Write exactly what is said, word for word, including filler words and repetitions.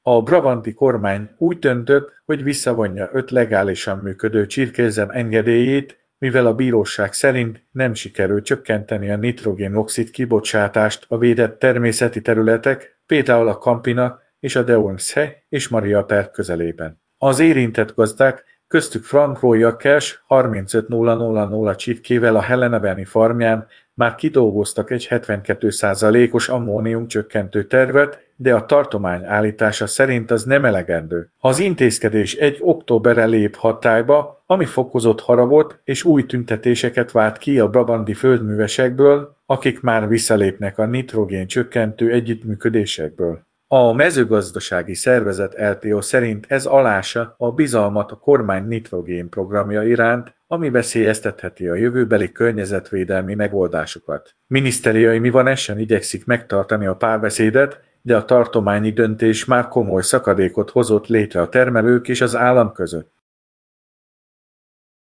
A brabanti kormány úgy döntött, hogy visszavonja öt legálisan működő csirkézem engedélyét, mivel a bíróság szerint nem sikerült csökkenteni a nitrogén-oxid kibocsátást a védett természeti területek, például a Campina és a Deonse és Maria per közelében. Az érintett gazdák, köztük Frank Royakkers harmincöt nulla nulla nulla csirkével a Helena-beni farmján már kidolgoztak egy hetvenkét százalékos ammónium csökkentő tervet, de a tartomány állítása szerint az nem elegendő. Az intézkedés egy októberre lép hatályba, ami fokozott haragot és új tüntetéseket vált ki a brabanti földművesekből, akik már visszalépnek a nitrogén csökkentő együttműködésekből. A mezőgazdasági szervezet el té o szerint ez alása a bizalmat a kormány nitrogén programja iránt, ami veszélyeztetheti a jövőbeli környezetvédelmi megoldásokat. Minisztériai Mivanesen igyekszik megtartani a párbeszédet, de a tartományi döntés már komoly szakadékot hozott létre a termelők és az állam között.